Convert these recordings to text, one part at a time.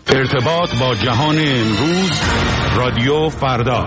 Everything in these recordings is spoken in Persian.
ارتباط با جهان امروز، رادیو فردا.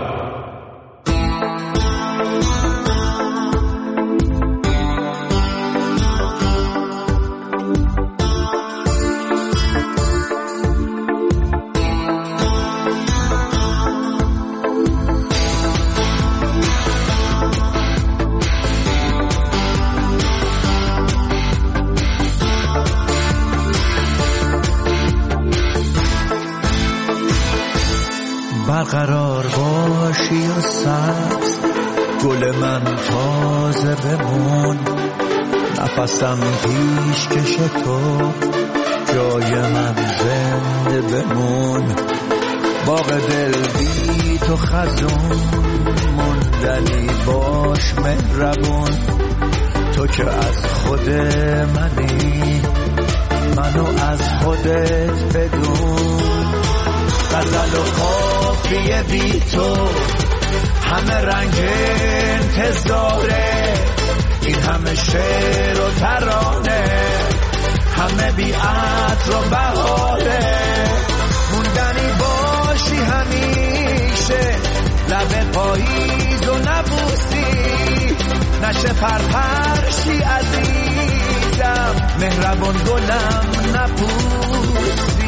برقرار باشی و سبز، گل من تازه بمون، نفسم پیش کش تو، جای من زنده بمون. باغ دل بی تو خزون، موندنی باش مهربون. تو که از خود منی، منو از خودت بدون. غزل و قافیه بی تو، همه رنگ انتظاره. این همه شعر و ترانه، همه بی عطر و بهاره. موندنی باشی همیشه، لب پاییز و نبوسی. نشه پرپرشی عزیزم، مهربان گلم نپوسی.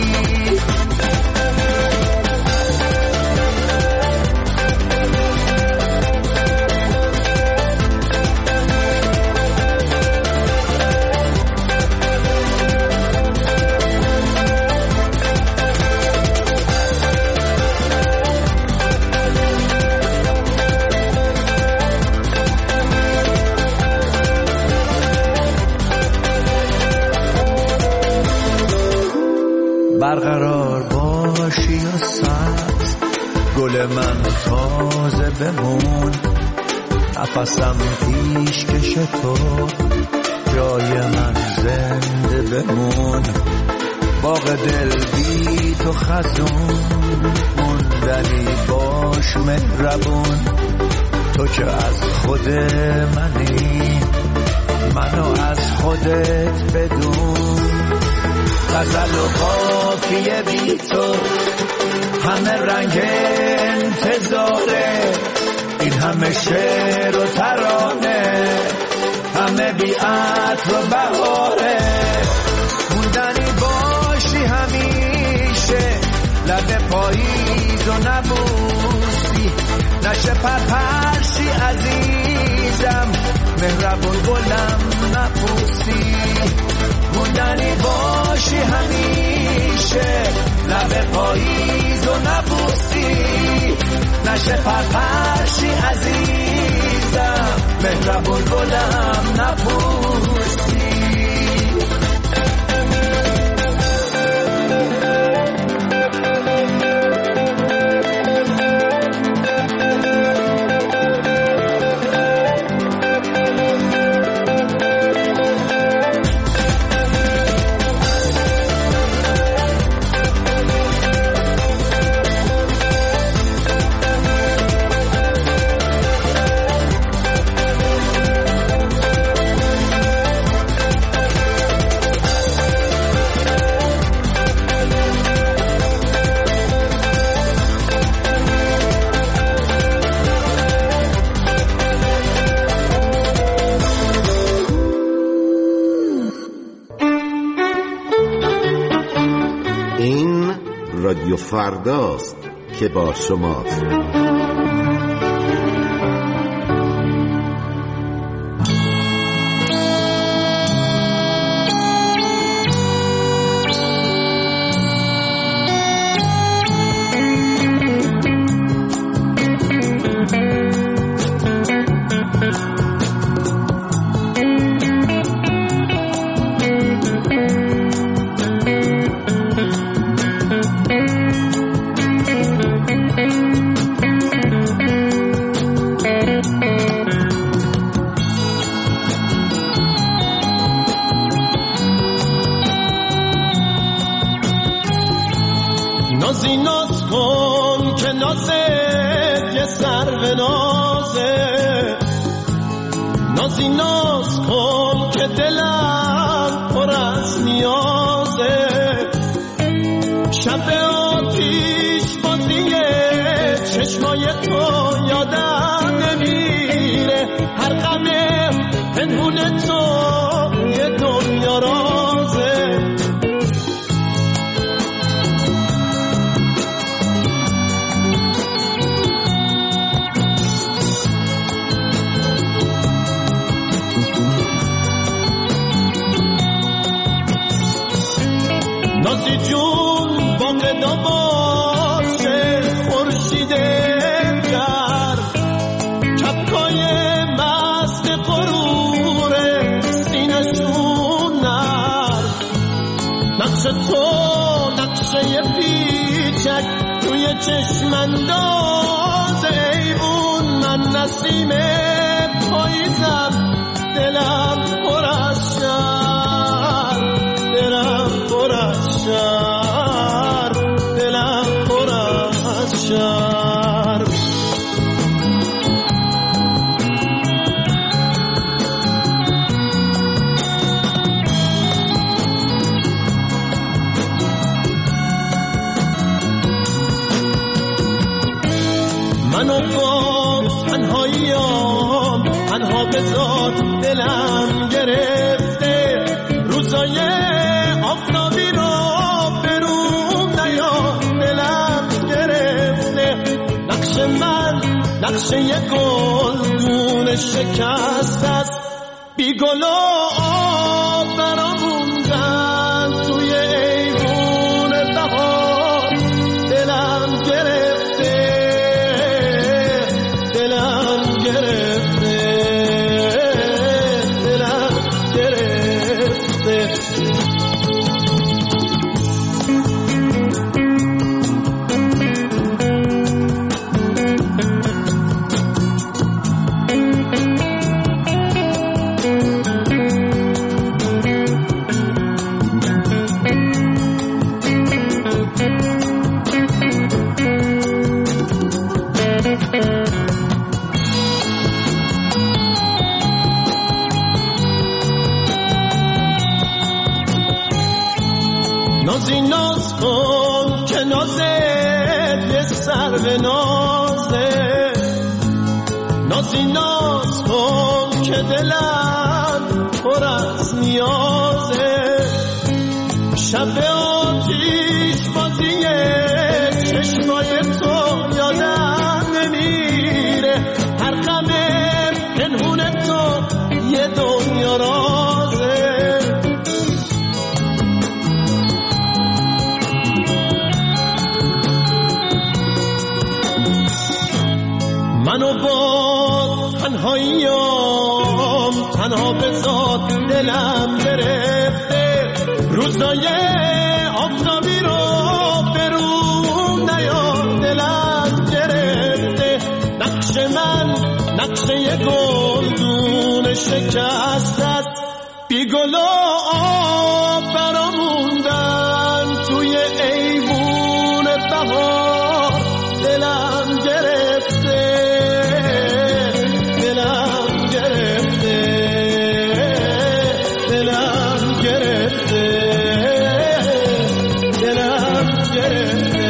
برقرار باشی و سبز، گل من تازه بمون. نفسم پیش کش تو، جای من زنده بمون. باغ دل بی تو خزون، موندنی باش مهربون. تو که از خود منی، منو از خودت بدون. غزل و قافیه بی تو، همه رنگ انتظاره. این همه شعر و ترانه، همه بی عطر و بهاره. موندنی باشی همیشه، لب پاییز و نبوسی. نشه پرپرشی عزیزم، مهربون گلم نپوسی. موندنی باشی همیشه، لب پاییز و نبوسی. نشه پرپرشی عزیزم، مهربون گلم نپوسی. رادیو فرداست که با شماست. نازی ناز کن که نازت یه سر به نازه، نازی ناز کن که دلم پر از نیازه. شب آتیش بازی چشمای تو یادم نمیره، هر غم پنهون تو یه دنیا رازه. نازی جون باقدا باشه خورشید گرم، کپکای مست غروره سینشون نرم، نقش تو نقشه پیچک توی چشم اندازه، ای اون من نسیم پاییزم دلم پر از شر، دلم پر از شر، دلم پر از شر. منو با تنهاییام تنها بذار، دلم گرفته روزای آفتابی رو بروم نیار، دلم گرفته نقش من نقشه یه گلدون شکست است، بی گل و آب براموندن توی ایوون بهار، دلم گرفته دلم گرفته دلم گرفته. نازی ناز کن که نازت یه سر به نازه، نازی ناز کن که دلم پر از نیازه، شب آتیش بازی چشمای تو یادم نمیره، هر غم پنهون تو یه دنیا رازه. منو با تنهاییام تنها بذار، دلم گرفته روزای آفتابی رو بروم نیار، دلم گرفته نقش من نقشه یه گلدون شکست است، بی گل و آب براموندن توی ایوون بهار، دلم گرفته دلم گرفته دلم گرفته دلم گرفته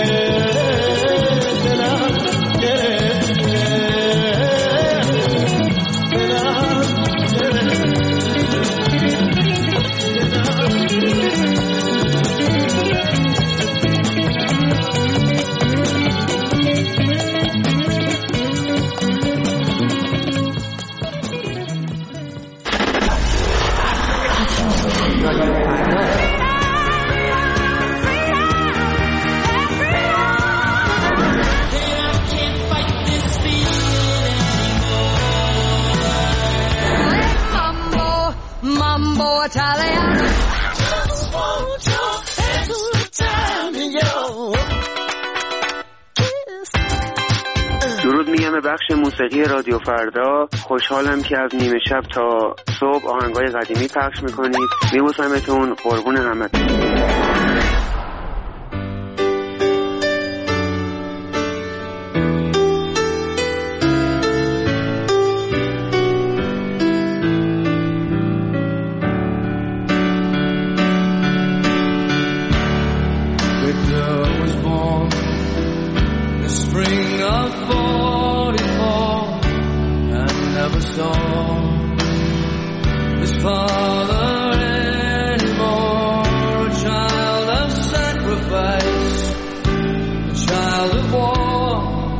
دلم گرفته دلم درود میگم به بخش موسیقی رادیو فردا. خوشحالم که از نیمه شب تا صبح آهنگای قدیمی پخش میکنید. میبوسمتون، قربون همتون. saw his father anymore. A child of sacrifice, a child of war,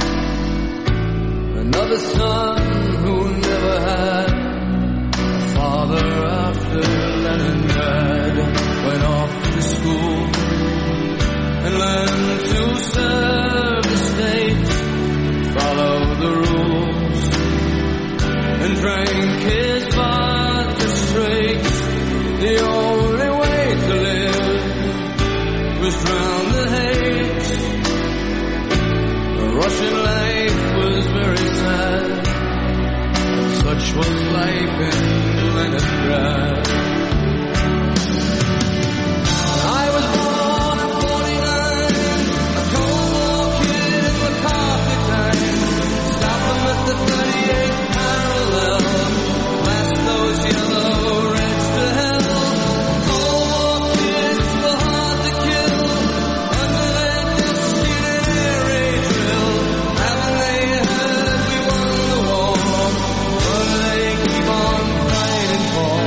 another son who never had a father after Leningrad. Went off to school and learned to serve the state, follow the rules, and drank his vodka straight. The only way to live was drown the hate. The Russian life was very sad, such was life in Leningrad. I was born in 49, a Cold War kid in the carpet time. Stop them at the 38th parallel, blast those yellow reds to hell. Cold War kids were hard to kill, under their destined air raid drill. Haven't they heard we won the war? What do they keep on fighting for?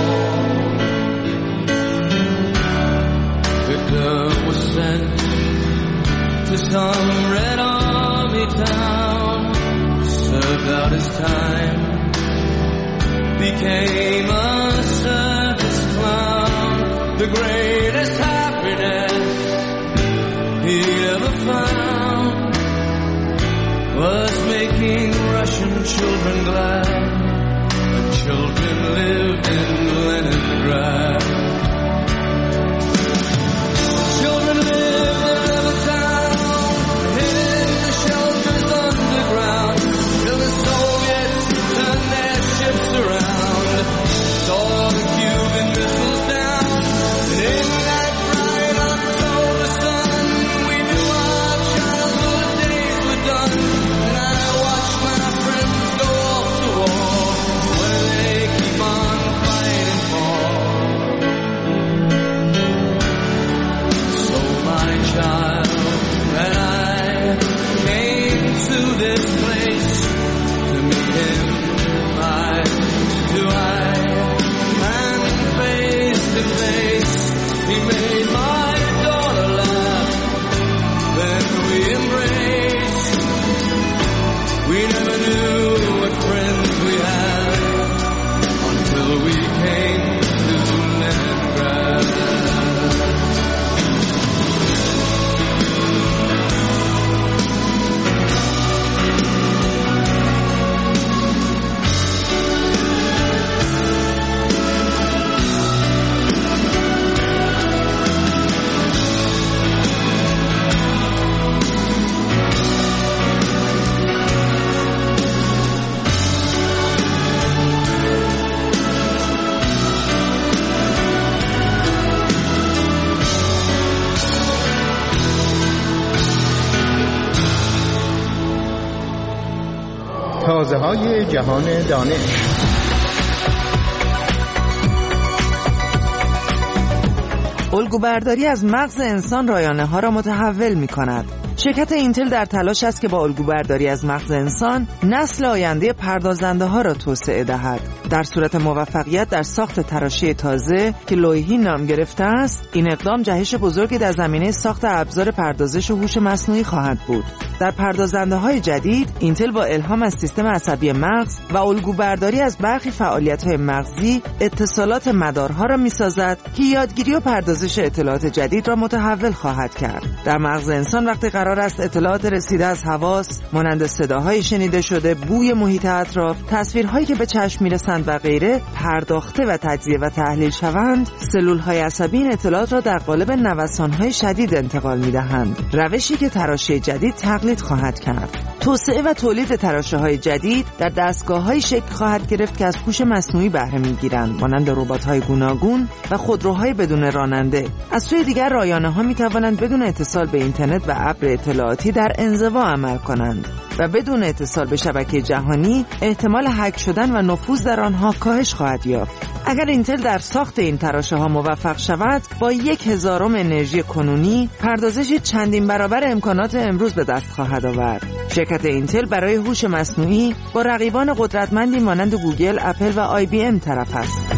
Victor was sent to some Red Army town, served out his time, became a circus clown. The greatest happiness he ever found was making Russian children glad. The children lived in Leningrad. Children lived in Levittown, hid in the shelters underground, till the Soviets turned their ships around, saw the Cuban missiles down, and in that bright October sun, we knew our childhood days were done. And I watched my friends go off to war. What do they keep on fighting for? So my child and I came to this place to meet him eye to eye and face to face. He made my daughter laugh, then we embraced. We never knew what friends we had until we came to Leningrad. تازه‌های جهان دانش. الگوبرداری از مغز انسان رایانه‌ها را متحول می‌کند. شرکت اینتل در تلاش است که با الگوبرداری از مغز انسان نسل آینده پردازنده‌ها را توسعه دهد. در صورت موفقیت در ساخت تراشی تازه که لویهی نام گرفته است، این اقدام جهش بزرگی در زمینه ساخت ابزار پردازش و هوش مصنوعی خواهد بود. در پردازنده‌های جدید، اینتل با الهام از سیستم عصبی مغز و الگوبرداری از برخی فعالیت‌های مغزی، اتصالات مدارها را می‌سازد که یادگیری و پردازش اطلاعات جدید را متحول خواهد کرد. در مغز انسان وقتی قرار است اطلاعات رسیده از حواس، مانند صداهای شنیده شده، بوی محیط اطراف، تصویرهایی که به چشم می‌رسند و غیره، پرداخته و تجزیه و تحلیل شوند، سلول‌های عصبی این اطلاعات را در قالب نوسان‌های شدید انتقال می‌دهند. روشی که تراشی جدید تقلید خواهد کرد. توسعه و تولید تراشه‌های جدید در دستگاه‌های شکل خواهد گرفت که از هوش مصنوعی بهره می‌گیرند، مانند ربات‌های گوناگون و خودروهای بدون راننده. از سوی دیگر رایانه‌ها می‌توانند بدون اتصال به اینترنت و ابر اطلاعاتی در انزوا عمل کنند. و بدون اتصال به شبکه جهانی احتمال هک شدن و نفوذ در آنها کاهش خواهد یافت. اگر اینتل در ساخت این تراشه‌ها موفق شود، با 1/1000 انرژی کنونی پردازش چندین برابر امکانات امروز به دست خواهد آورد. شرکت اینتل برای هوش مصنوعی با رقیبان قدرتمندی مانند گوگل، اپل و آی بی ام طرف است.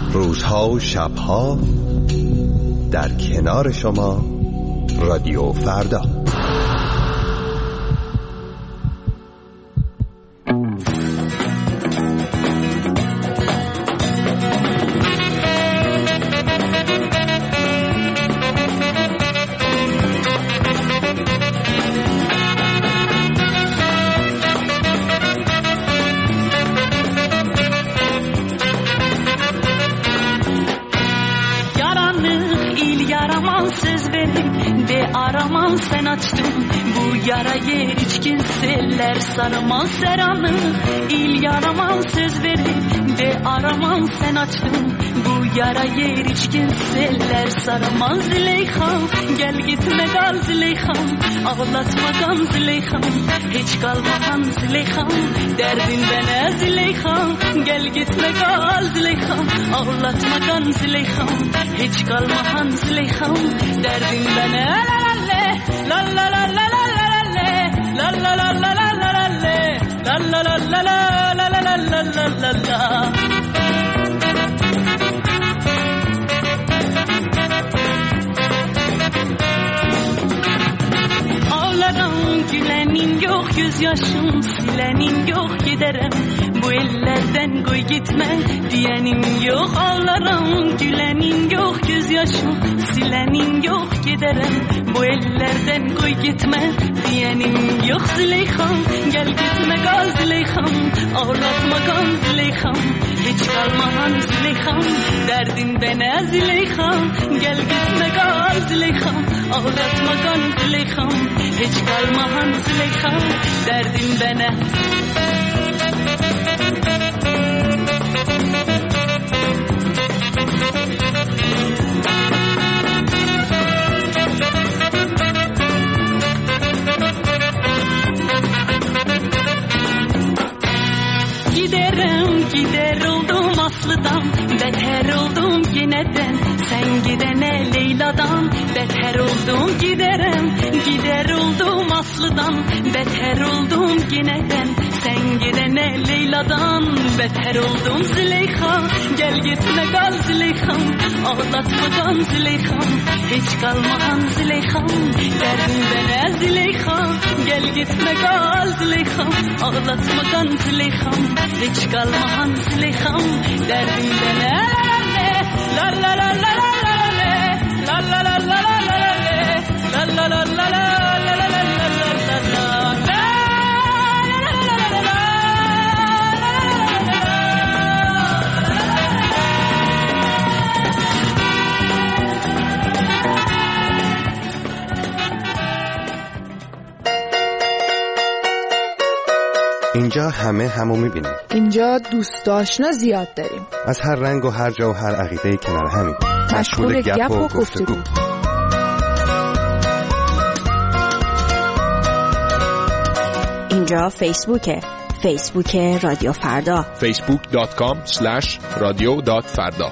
روزها و شبها در کنار شما رادیو فردا. Sen açtın bu yarayı içkin seller sarmaz seranı il yaraman söz verip de araman sen açtın bu yarayı içkin seller sarmaz Züleyha gel gitme kal Züleyha ağlatmadan Züleyha hiç kalmahan Züleyha derdin bana Züleyha gel gitme kal Züleyha ağlatmadan Züleyha hiç kalmahan Züleyha derdin bana la la la la la la la la la la la la la la la la la la. Ağlarım gülenin yok gözyaşım silenin yok giderim bu ellerden koy gitme diyenin yok ağlarım gülenin yok gözyaşım silenin yok giderim bu ellerden koy gitme diyenin yok Züleyha gel gitme kal Züleyha ağlatma kal Züleyha hiç kalmahan Züleyha derdin bana Züleyha gel gitme kal Züleyha ağlatma kal Züleyha hiç kalmahan Züleyha derdin bana. Gider oldum Aslı'dan beter oldum yineden sen gidene Leyla'dan beter oldum gider oldum Aslı'dan beter oldum yineden sen gidene Leyla'dan beter oldum Züleyha gel gitme kal Züleyha ağlatmadan Züleyha hiç kalmahan Züleyha derdin bana Züleyha gel gitme kal Züleyha ağlatmadan Züleyha hiç kalmahan Züleyha derdin bana la la la la la la la la la la la la la la la. اینجا همه همو میبینیم. اینجا دوست آشنا زیاد داریم. از هر رنگ و هر جا و هر عقیده کنار همیم. مشغول گپ و گفتگو. اینجا فیسبوک رادیو فردا. facebook.com/radio.farda.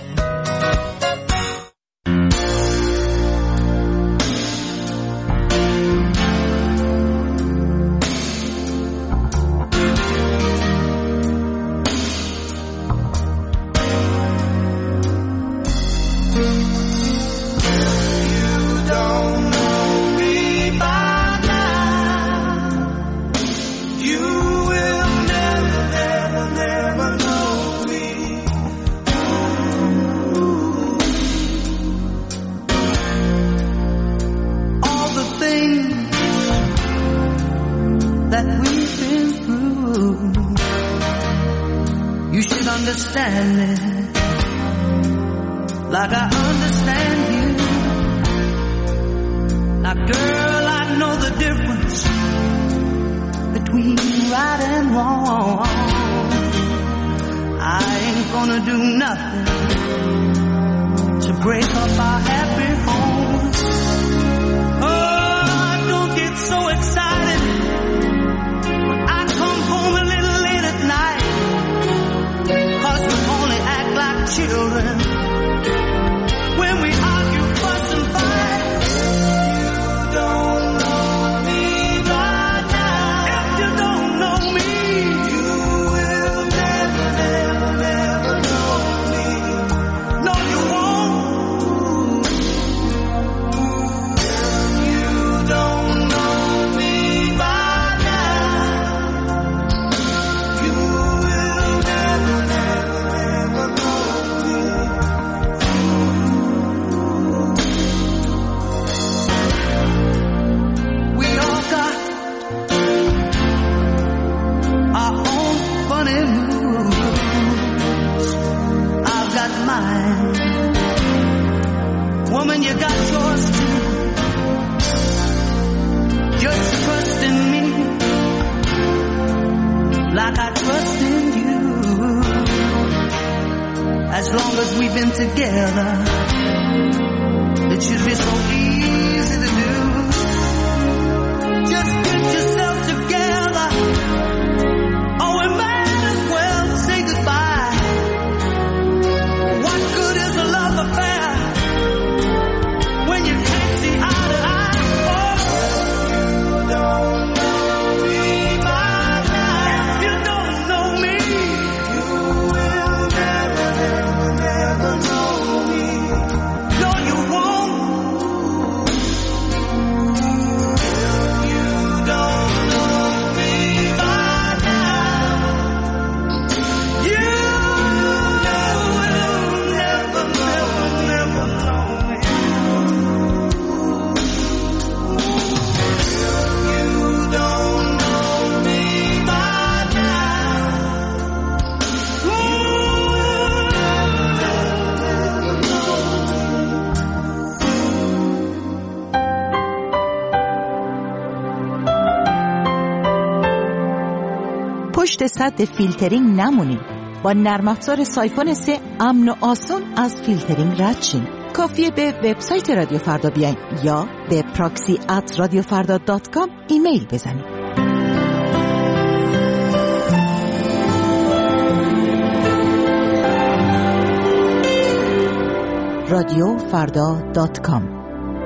Understand me like I understand you. Now girl, I know the difference between right and wrong. I ain't gonna do nothing to break up our happy home. Oh, don't get so excited when I come home a little late at night, 'cause we only act like children when we argue, fuss and fight. You don't know me right now. If you don't know me, you will never, never, never know me. got yours too. Just trust in me like I trust in you. As long as we've been together, it should be so easy to do. Just get yourself together, or we might as well say goodbye. What good is a love affair when you can't see eye to eye? Oh, you don't know me by now. If you don't know me, you will never, never, never know me. No, you won't. You don't know me by now. You will never, never, never know me. You don't know me by now. پشت سد فیلترینگ نمونید. با نرم افزار سایفون 3 امن و آسون از فیلترینگ رد شین. کافیه به وبسایت رادیو فردا بیاین یا به proxy@radiofarda.com ایمیل بزنید. radiofarda.com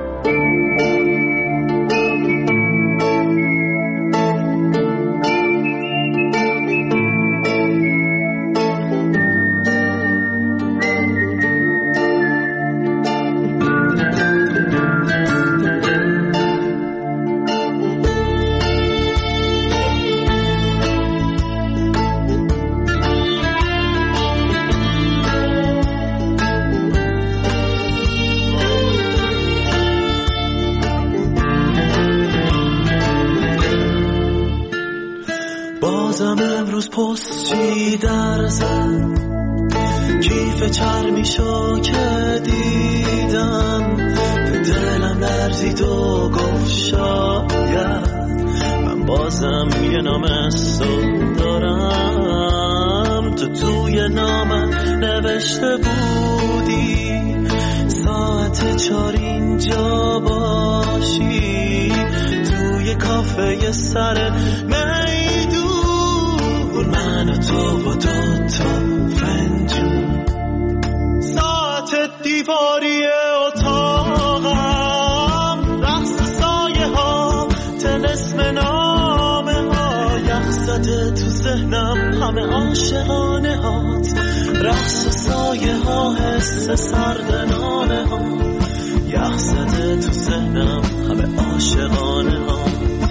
بازم امروز پستی در زن کیف چرمیشو که دیدم دلم لرزید و گفت شاید من بازم یه نامه‌سو دارم. تو توی نامم نوشته بودی ساعت 4 اینجا باشی توی کافه سر میدون من و تو و 2 تا فنجون ساعت دیواری اتاقم رقص سایه ها طلسم نامه ها یخ زده تو ذهنم همه عاشقانه هات رقص سایه ها حس سردنانه ها یخ زده تو ذهنم همه عاشقانه ها.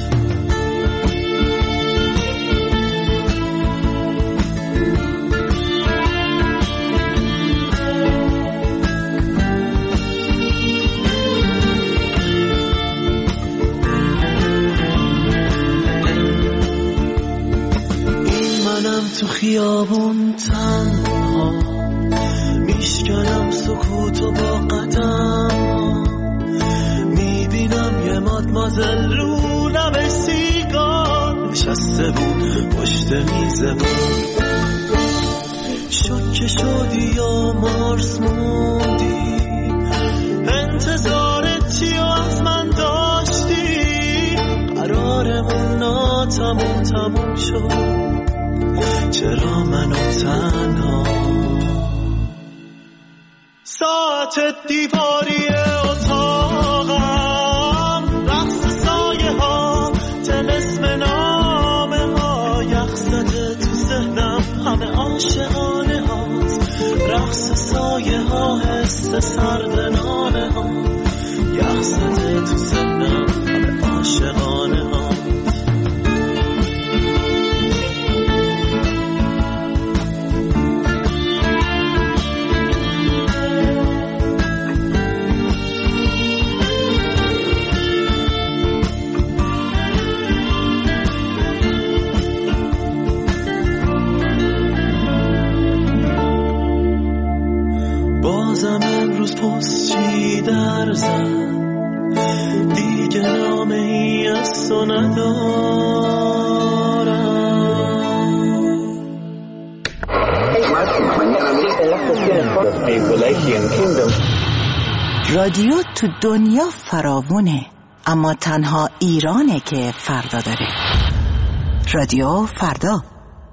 تو خیابون تنها میشکنم سکوتو با قدم میبینم یه مادمازل رو لب سیگار نشسته بود پشت میز بود شوکه شدی یا مارس موندی انتظارت چی از من داشتی قرارمون تموم شد چرا منو تنها ساعت دیواری اتاقم رقص سایه ها طلسم نامه ها یخ زده تو ذهنم همه عاشقانه هاست رقص سایه ها حس سردنانه ها یخ زده تو ذهنم همه عاشقانه ها. بازم روز پستچی در زد دیگه نامه ای از تو رادیو تو دنیا فراوونه، اما تنها ایرانه که فردا داره. رادیو فردا.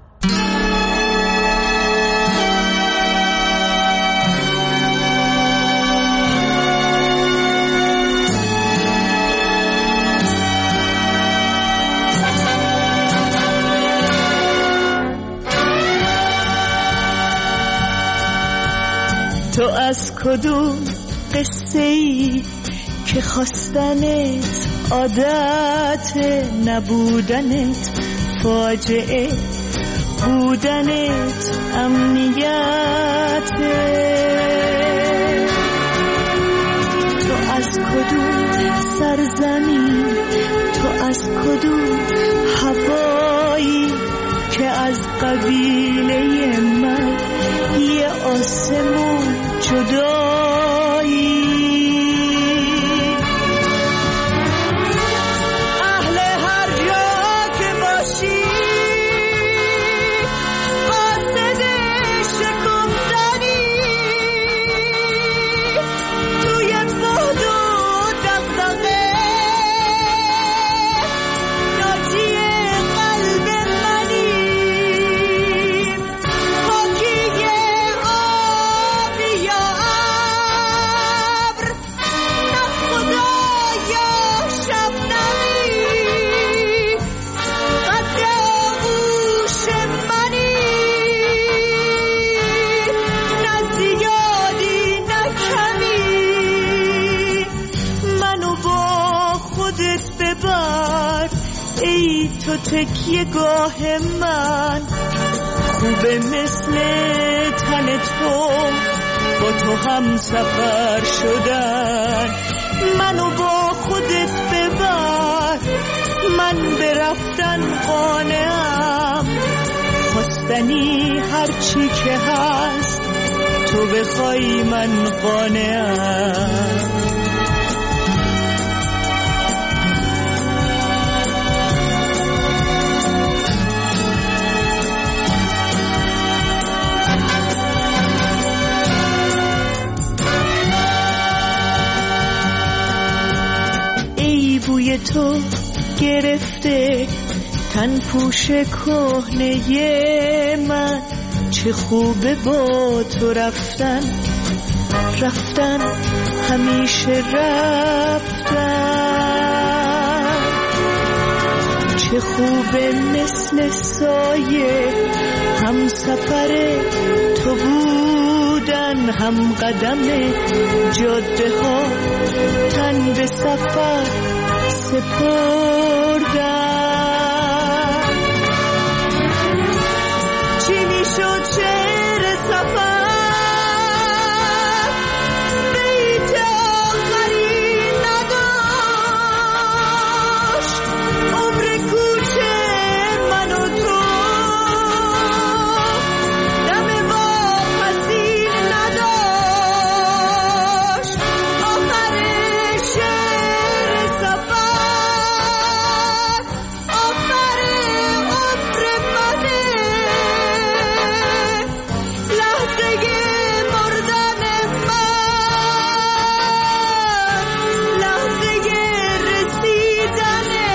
تو از کدوم قصه ای که خواستنت عادت، نبودنت فاجعه، بودنت امنیت؟ تو از کدوم سرزمین، تو از کدوم هوایی که از قبیله من یه آسمون جدایی؟ اهل هر جا که باشی قاصد شکفتنی، توی بعد و دغدغه ناجی قلب منی. پاکی آب یا ابر، نه خدا یا شبنمی، قد آغوش منی، نه زیادی نه کمی. منو با خودت ببر ای تو تکیه گاه من، خوبه مثل تن تو با تو هم سفر شدن. منو با خودت ببر، من به رفتن قانعم، خواستنی هرچی که هست تو بخوای من قانعم. بوی تو گرفته تن پوش کهنه من، چه خوبه با تو رفتن، رفتن همیشه رفتن. چه خوبه مثل سایه هم سفر تو بودن، هم قدم جاده ها تن به سفر سپردن. چی میشد شعر سفر بیت آخری نداشت، عمر کوچه من و تو دم واپسی نداشت. آخر شعر سفر آخر عمر منه، لحظه مردن من، لحظه رسیدنه.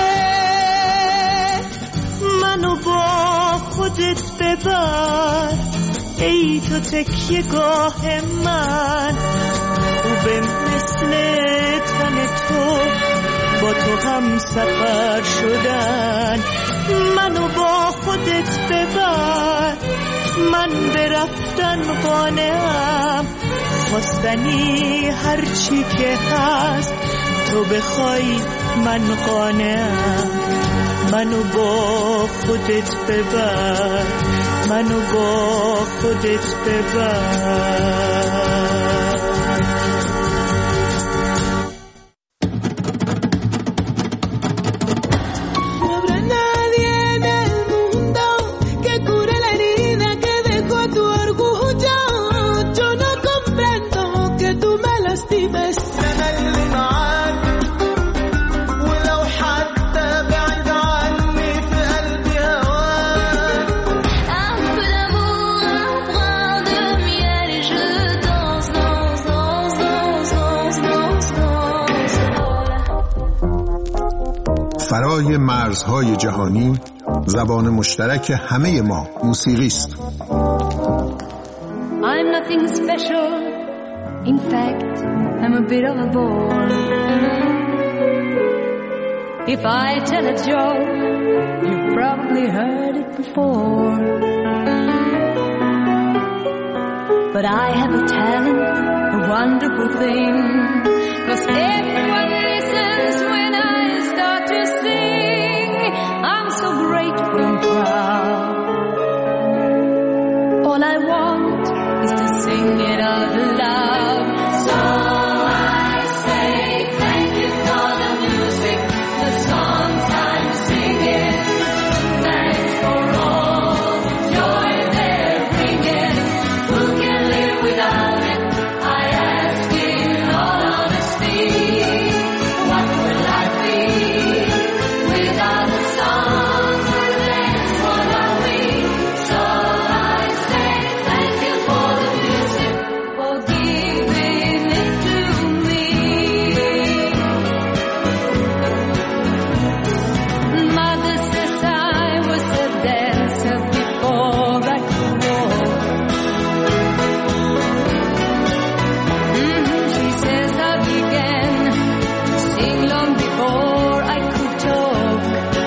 منو با خودت ببر ای تو تکیه گاه من، خوبه مثل تن تو با تو هم سفر شدن. منو با خودت ببر، من به رفتن قانعم، خواستنی هرچی که هست تو بخوای من قانعم. منو با خودت ببر، منو با خودت ببر. Tú me نفسي بس أنا اللي معاك، ولو حتى بعيد عني في قلبي هواك. Un peu d'amour, un brin de miel et je danse, danse, danse, danse, danse, danse, danse. فرای مرزهای جهانی زبان مشترک همه ما موسیقی است. I'm nothing special, in fact, I'm a bit of a bore. If I tell a joke, you've probably heard it before. But I have a talent, a wonderful thing, 'cause everyone listens when I start to sing. I'm so grateful and proud. All I want is to sing it out loud. So I say thank you for the music, the songs I'm singing. Thanks for all the joy they're bringing. Who can live without it? I ask in all honesty. What will I be without a song? Thanks for the week. So I say thank you for the music, for giving it to me. Mother says I was a dancer before I could walk. She says I began to sing long before I could talk.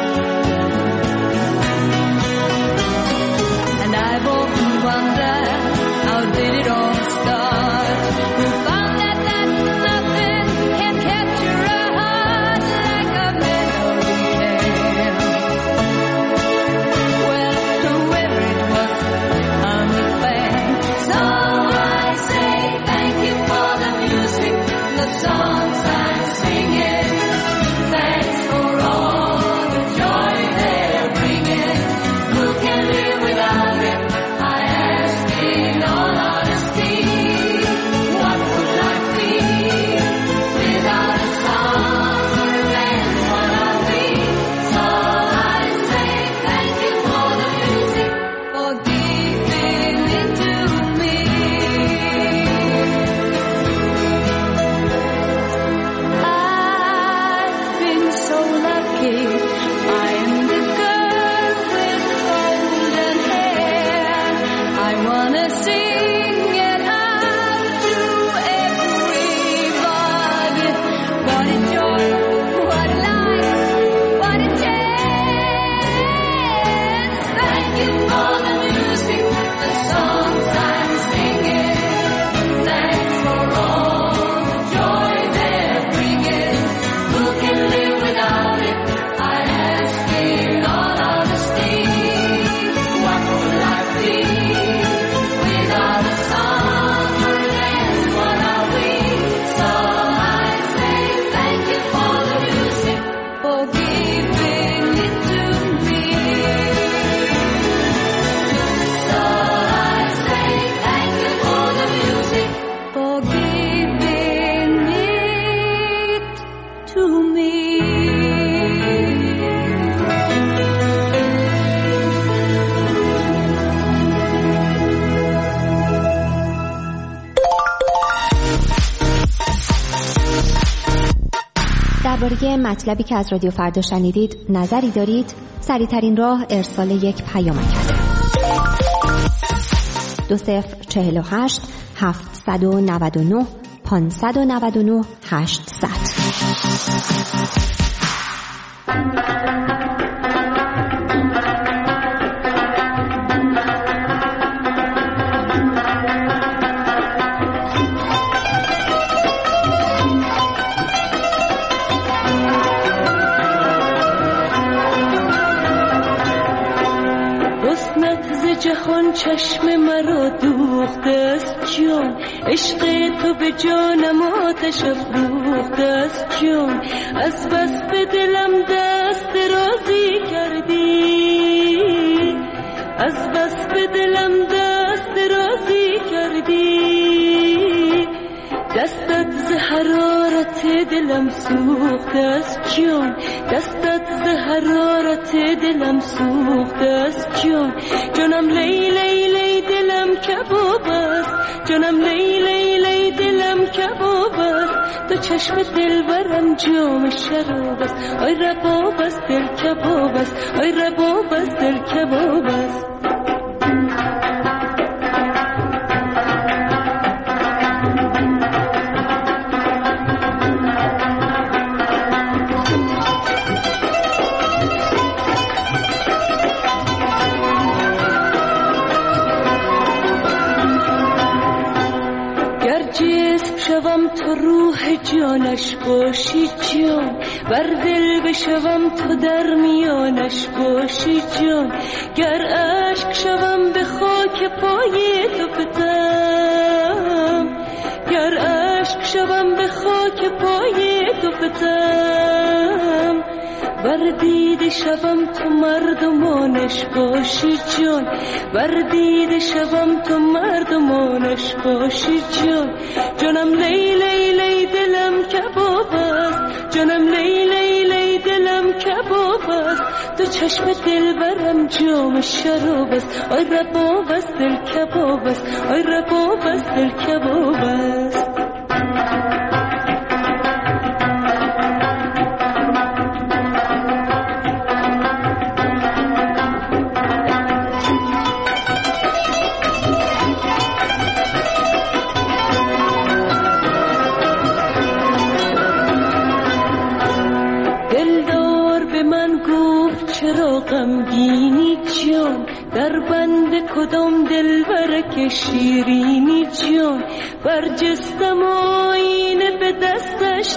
And I've often wondered, how did it all start? Who found that nothing can capture a heart like a melody can? Well, whoever it was, I'm a fan. So I say thank you for the music, the songs I'm singing. Thanks for all the joy they're bringing. Who can live without it? I ask in all honesty. What would life be without a song or a dance? What are we? So I say thank you for the music, for giving it to me. I've been so lucky. I am the girl with golden hair. I wanna sing it out to everybody. What a joy, what a life, what a chance. Thank you for the music, the songs I'm singing. Thanks for all the joy they're bringing. Who can live without it? I ask in all honesty. What would life be without a song or a dance? What are we? So I say thank you for the music, for giving it to me. So I say thank you for the music, for giving it to me. درباره مطلبی که از رادیو فردا شنیدید نظری دارید؟ سریع‌ترین راه ارسال یک پیامک است. 2048 799 599 800. جهان چشم مرا دوخته است جان، عشق تو به جانم آتش افروخته است جان. از بس به دلم دست درازی کردی، از بس به دلم دست درازی کردی. دستت ز دلم سوخته است جان، دستت ز حرارت دلم سوخته است جان. جانم لی لی لی دلم کباب است، جانم لی لی لی دلم کباب است. تو چشم دلبرم جام شراب است، آی رباب است دل کباب است، آی رباب است دل کباب است. شوم تو روح جانش باشی جان، بر دل بشوم تو در میانش باشی جان. گر عشق شوم به خاک پای تو فتم، گر عشق شوم به خاک پای تو فتم. بر دیده شوم تو مردمانش باشی جان، بر دیده شوم تو مردمانش باشی جان. جانم لی لی لی دلم کباب است، جانم لی لی لی دلم کباب است. تو چشم دلبرم جام شراب است، آی رباب است دل کباب است، آی رباب است دل کباب است. چرا غمگینی جان، در بند کدام دلبر که شیرینی جان. برجستم آینه به دستش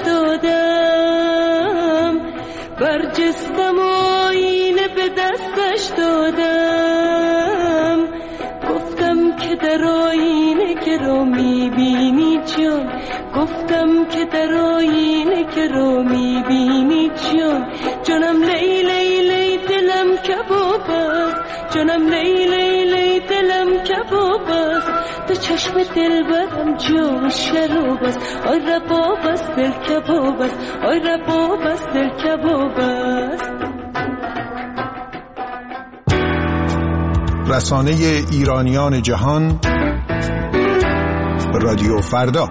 دادم، برجستم آینه به دستش دادم. گفتم که در آینه که رو میبینی جان، گفتم که در آینه که رو میبینی جان. جانم لی لی لی دلم کباب است، جانم لی لی لی دلم کباب است. تو چشم دلبرم جام شراب است، آی رباب است دل کباب است، آی رباب است دل کباب است. رسانه ایرانیان جهان، رادیو فردا.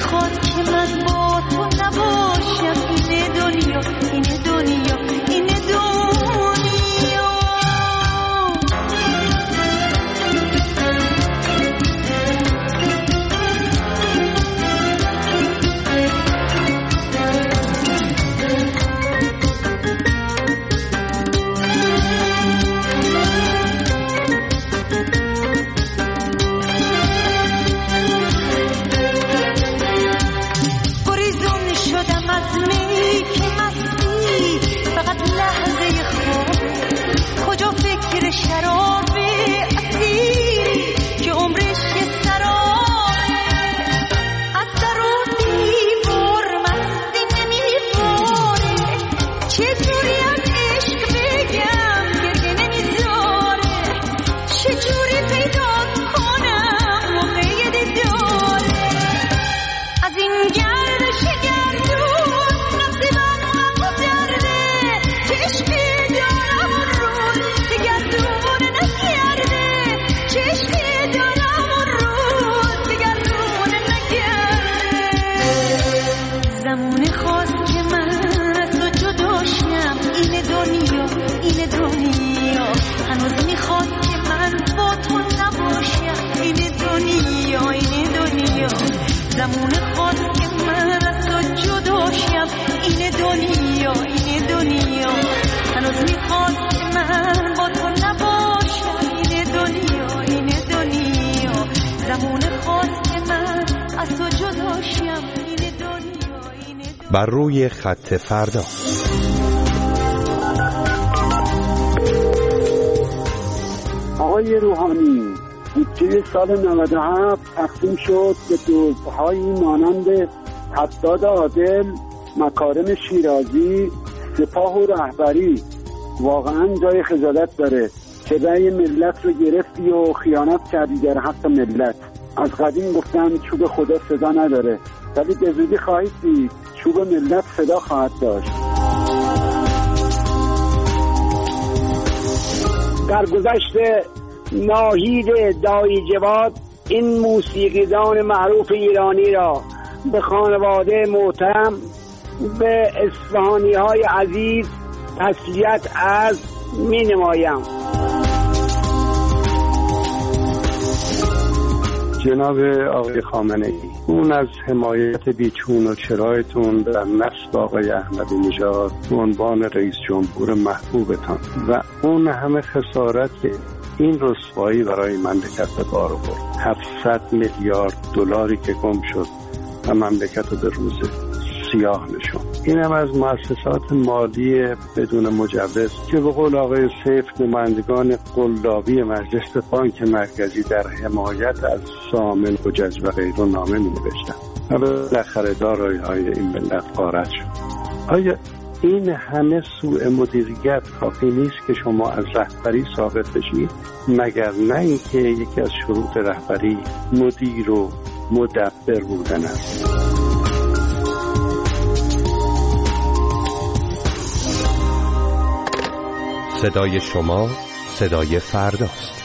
میخواد که من با تو نباشم. اینه دنیا، اینه دنیا، اینه دنیا. زمونه خواست که من از تو جدا شم. اینه دنیا، اینه دنیا. هنوز میخواست که من با تو نباشم. اینه دنیا، اینه دنیا. زمونه خواست که من از تو جدا شم. اینه دنیا، اینه دنیا. بر روی خط فردا. آقای روحانی، بودجه سال 97 تقسیم شد به دزدهایی مانند حداد عادل، مکارم شیرازی، سپاه و رهبری. واقعا جای خجالت داره که رأی ملت رو گرفتی و خیانت کردی در حق ملت. از قدیم گفتن چوب خدا صدا نداره، ولی به زودی خواهید دید چوب ملت صدا خواهد داشت. در گذشته ناهید دایی جواد این موسیقیدان معروف ایرانی را به خانواده محترم، به اصفهانی های عزیز تسلیت عرض می نمایم. جناب آقای خامنه‌ای، اون از حمایت بیچون و چرایتون در نسل آقای احمدی نژاد به عنوان رئیس جمهور محبوبتان و اون همه خسارت که این رسوایی برای مملکت به بار آورد، 700 میلیارد دلاری که گم شد و مملکت رو به روز سیاه نشون. این هم از مؤسسات مالی بدون مجوز که به قول آقای سیف نمایندگان قلابی مجلس بانک مرکزی در حمایت از سامن و جز و غیره نامه می نوشتن و بالاخره دارایی‌های این ملت غارت شد. آیا این همه سوء مدیریت کافی نیست که شما از رهبری ثابت بشید؟ مگر نه اینکه یکی از شروط رهبری مدیر و مدبر بودن است؟ صدای شما صدای فرداست.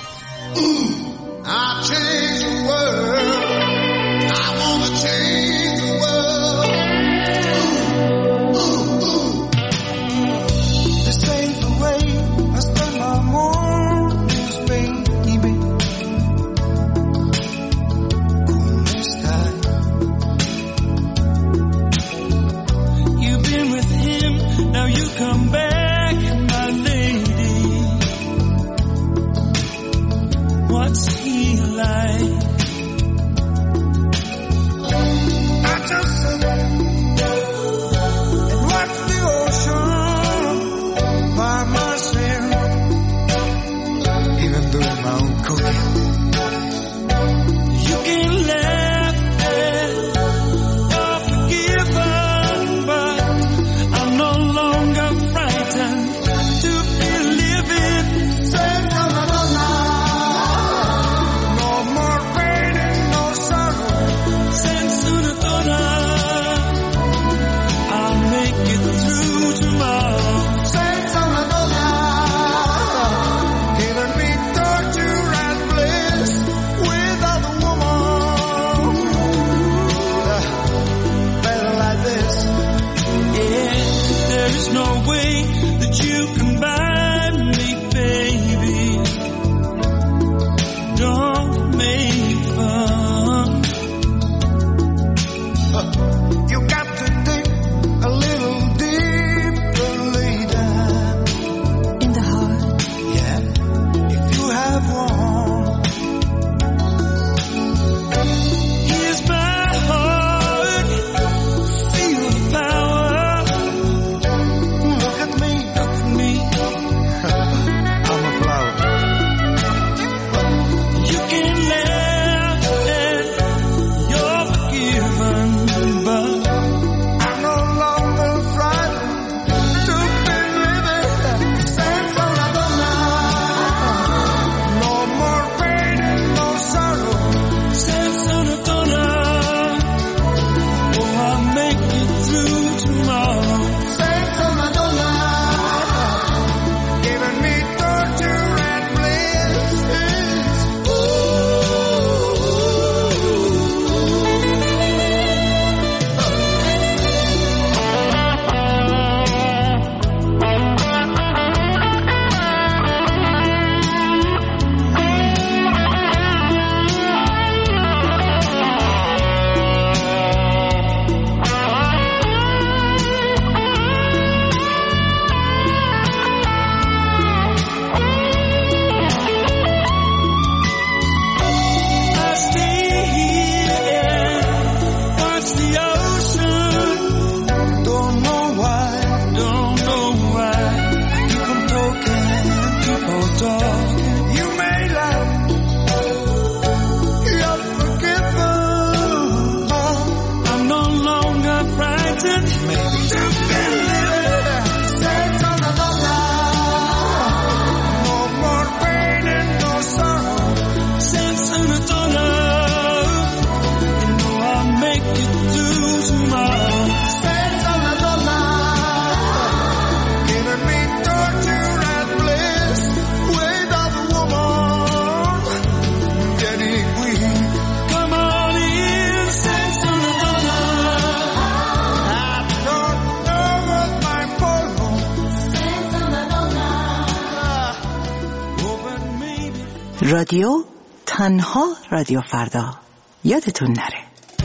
رادیو تنها رادیو فردا یادتون نره.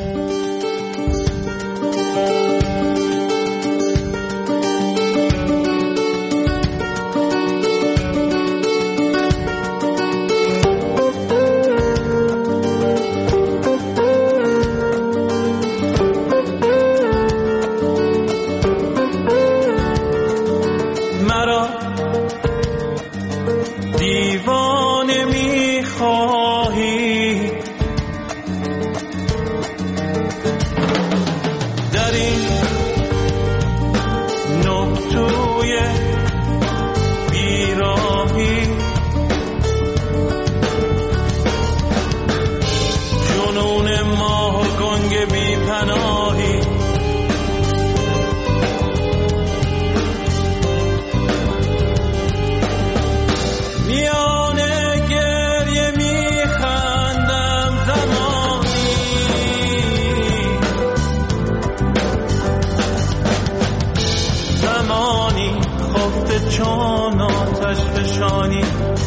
چون آتش فشانی،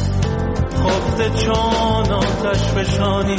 خفته چون آتش فشانی.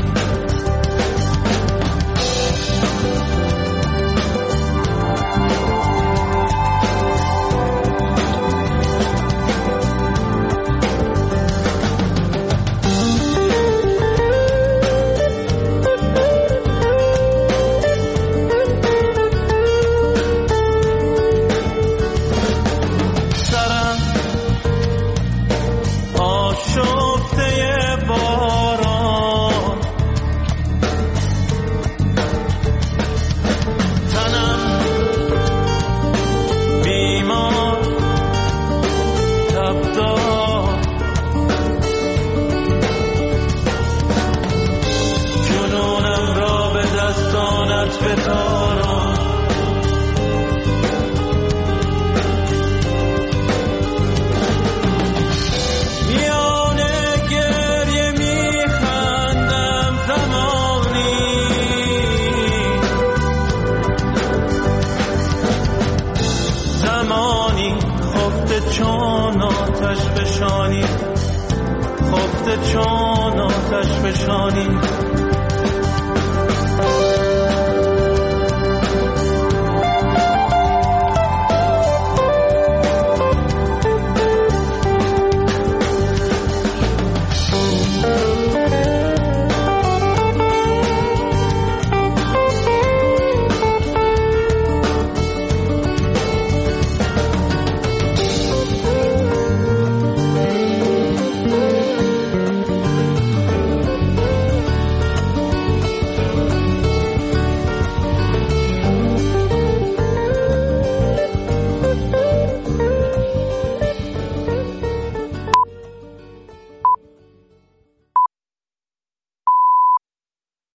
چون آتش فشانی،